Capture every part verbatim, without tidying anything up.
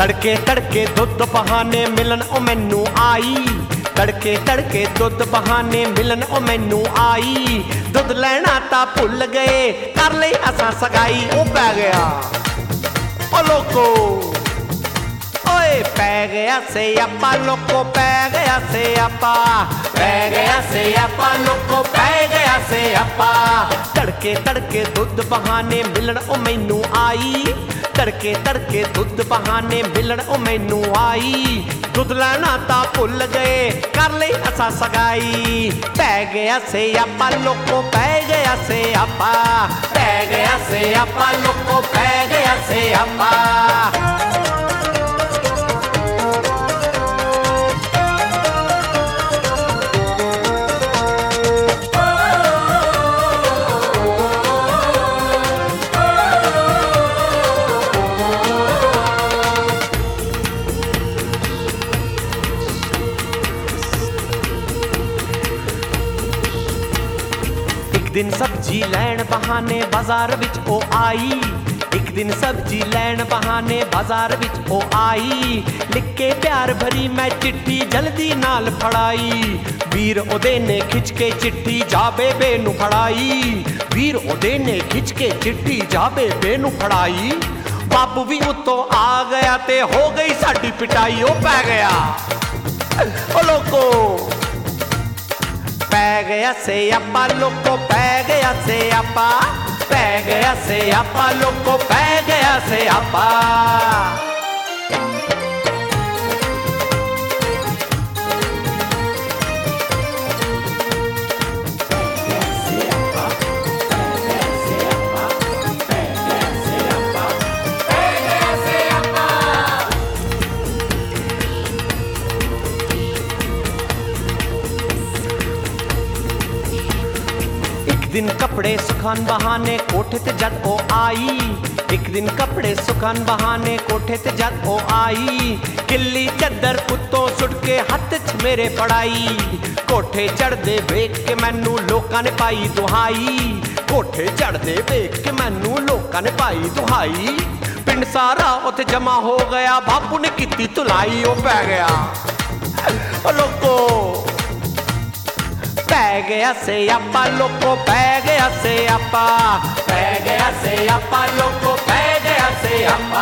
तड़के तड़के दुध बहाने मिलन ओ मैनू आई, तड़के तड़के दुध बहाने मिलन ओ मैनू आई। दुध लैना तां भुल गए कर लई असां सगाई। ओ पै गया ओ लोको, ओए पै गया सियापा लोको, पै गया सियापा, पै गया सियापा लोको, पै गया सियापा। तड़के तड़के दुध बहाने मिलन ओ मैनू आई, तड़के तड़के दुध बहाने मिलन ओ मैनू आई। दुध लैना तां भुल गए कर लई असां सगाई। पै गया सियापा लोको, पै गया सियापा, पै गया सियापा लोको, पै गया सियापा। एक दिन सब्जी लैन बहाने बाजार विच ओ आई, एक दिन सब्जी लैन बहाने बाजार विच ओ आई। लिख के प्यार भरी मैं चिट्ठी जल्दी नाल फड़ाई। वीर ओदे ने खिच के चिट्ठी जा बेबे नू फड़ाई, वीर ओदे ने खिच के चिट्ठी जा बेबे नू फड़ाई। बापू भी उत्तों आ गया ते हो गई साडी पिटाई। ओ पै गया ओ लोको, पै गया सियापा लोको, पै गया सियापा, पै गया सियापा लोको, पै गया सियापा। एक दिन कपड़े सुखान बहाने कोठे ते जद ओ आई, एक दिन कपड़े सुखान बहाने कोठे ते जद ओ आई। किल्ली चद्दर उत्तों सुट के हत्थ च मेरे पड़ाई। कोठे चढ़दे वेख के मैनू लोकां ने पाई दुहाई, कोठे चढ़दे वेख के मैनू लोकां ने पाई दुहाई। पिंड सारा उत्थे जमा हो गया, बापू ने कीती धुलाई। ओ पै गया ओ लोको, पै गया सियापा लोको, पै गया सियापा, पै गया सियापा लोको, पै गया सियापा।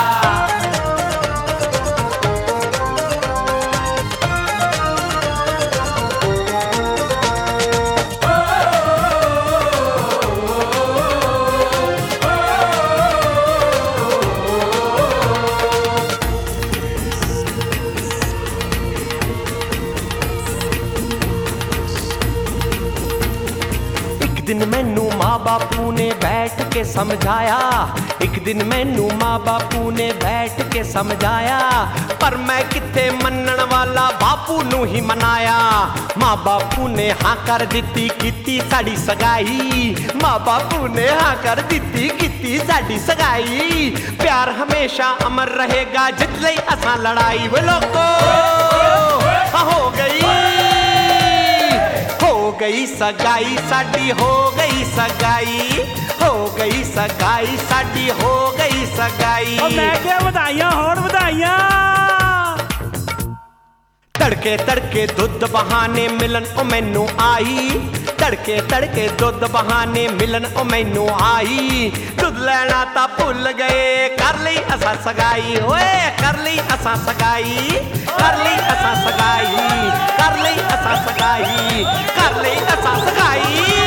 एक दिन मैनू माँ बापू ने बैठ के समझाया, एक दिन मैनू माँ बापू ने बैठ के समझाया। पर मैं किथे मनण वाला बापू नू ही मनाया। माँ बापू ने हाँ कर दिती कीती साड़ी सगाई, माँ बापू ने हाँ कर दिती कीती साड़ी सगाई। प्यार हमेशा अमर रहेगा जित लई असां लड़ाई। वे लोको हो गई हो गई सगाई साडी, हो गई सगाई, हो गई सगाई साडी, हो गई सगाई। ओ मैं क्या बधाइयां होण बधाइयां। तड़के तड़के दुध बहाने मिलन ओ मैनू आई, तड़के तड़के दुध बहाने मिलन ओ मैनू आई। दुध लैना तां भुल गए कर लई असां सगाई। ओए कर लई असां सगाई, कर लई असां सगाई, कर लई असां सगाई, कर लई असां सगाई।